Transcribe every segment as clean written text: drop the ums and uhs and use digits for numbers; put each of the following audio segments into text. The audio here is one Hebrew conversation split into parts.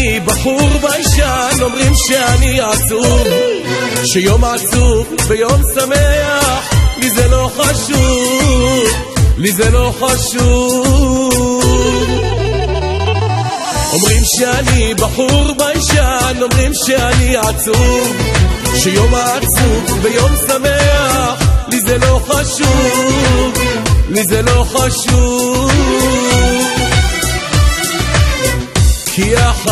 שאני בחור ביישן, אומרים שאני עצוב, שיום עצוב ביום שמח, לי זה לא חשוב, לי זה לא חשוב. אומרים שאני בחור ביישן, אומרים שאני עצוב, שיום עצוב ביום שמח, לי זה לא חשוב, לי זה לא חשוב. כי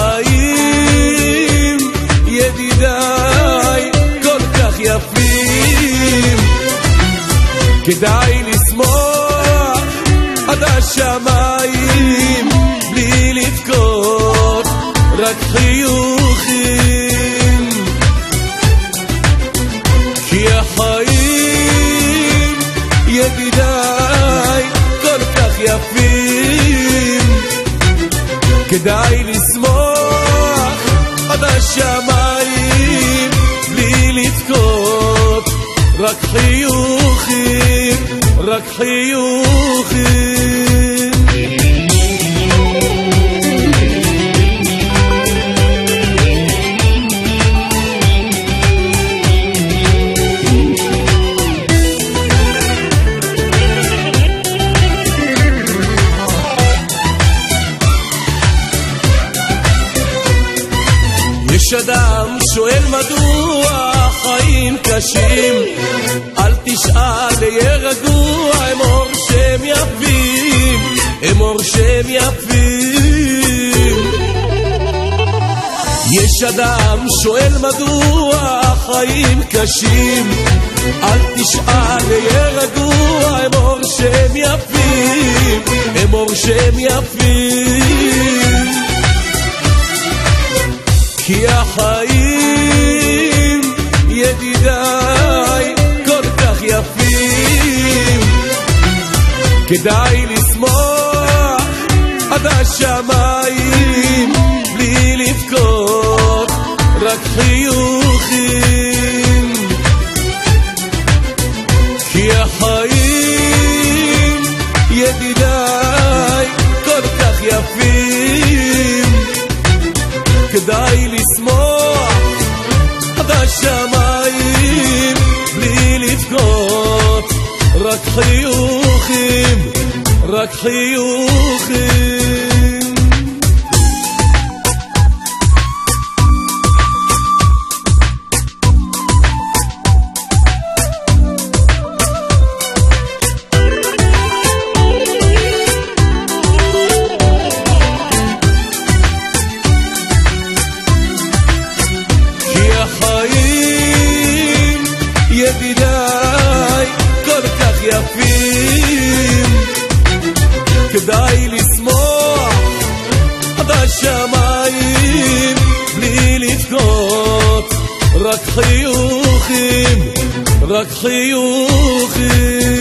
החיים ידידיי כל כך יפים, כדאי לשמוח עד השמיים בלי לבכות, רק חיוכים. כי החיים ידידיי כל כך יפים, כדאי לשמוח עד השמיים בלי לבכות, רק חיוכים, רק חיוכים. יש אדם שואל מדוע חיים קשים, אל תשאל יהיה רגוע, אמור שהם יפים, אמור שהם יפים. יש אדם שואל מדוע חיים קשים, אל תשאל יהיה רגוע, אמור שהם יפים, אמור שהם יפים. כי החיים ידידיי כל כך יפים, כדאי לשמוח עד השמיים בלי לבכות, רק חיוכים. כי החיים ידידיי כל כך יפים, כדאי לשמוח עד השמיים בלי לבכות, רק חיוכים, רק חיוכים. ידידיי כל כך יפים, כדאי לשמוח עד השמיים בלי לבכות, רק חיוכים, רק חיוכים.